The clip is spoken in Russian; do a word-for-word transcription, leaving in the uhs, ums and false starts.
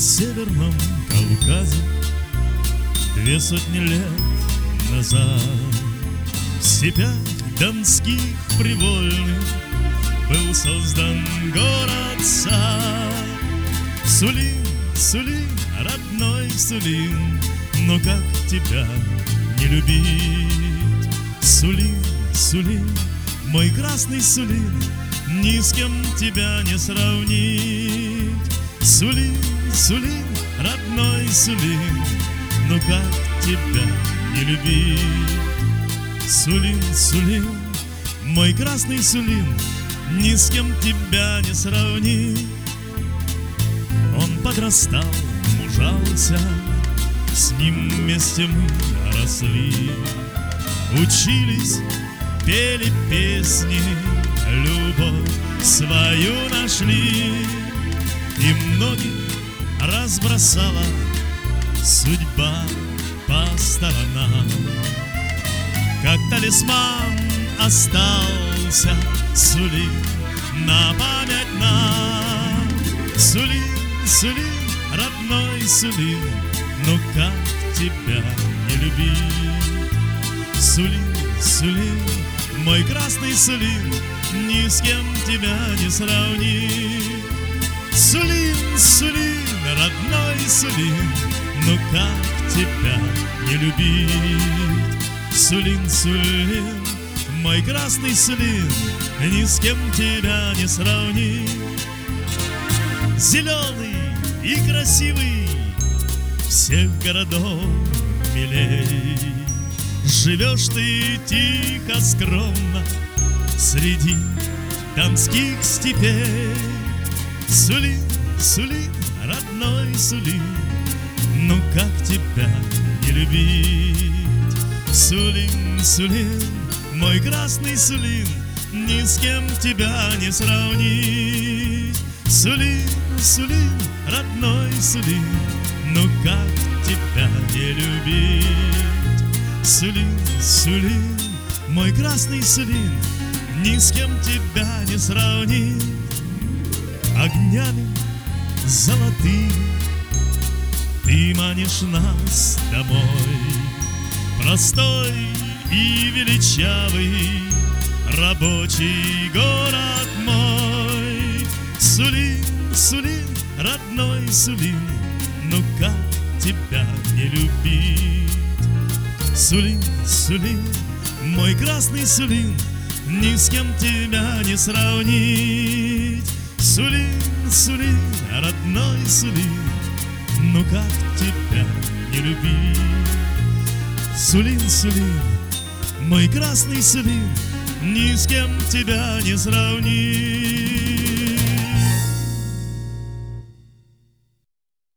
Северном Кавказе две сотни лет назад в степях донских привольных был создан город-сад. Сулин, Сулин, родной Сулин, но как тебя не любить? Сулин, Сулин, мой красный Сулин, ни с кем тебя не сравнить. Сулин, Сулин, родной Сулин, но как тебя не любить? Сулин, Сулин, мой красный Сулин, ни с кем тебя не сравнить. Он подрастал, мужался, с ним вместе мы росли, учились, пели песни, любовь свою нашли. И многих разбросала судьба по сторонам. Как талисман остался Сулин на память нам. Сулин, Сулин, родной Сулин, но как тебя не любить? Сулин, Сулин, мой красный Сулин, ни с кем тебя не сравнить. Сулин, Сулин, родной Сулин, но как тебя не любить? Сулин, Сулин, мой красный Сулин, ни с кем тебя не сравнить. Зеленый и красивый, всех городов милей, живешь ты тихо, скромно среди донских степей. Сулин, Сулин, родной Сулин, ну как тебя не любить? Сулин, Сулин, мой красный Сулин, ни с кем тебя не сравнить. Сулин, Сулин, родной Сулин, ну как тебя не любить? Сулин, Сулин, мой красный Сулин, ни с кем тебя не сравнить. Огнями золотыми ты манишь нас домой, простой и величавый рабочий город мой. Сулин, Сулин, родной Сулин, ну как тебя не любить? Сулин, Сулин, мой красный Сулин, ни с кем тебя не сравнить. Сулин, Сулин, родной Сулин, ну как тебя не любить? Сулин, Сулин, мой красный Сулин, ни с кем тебя не сравнить.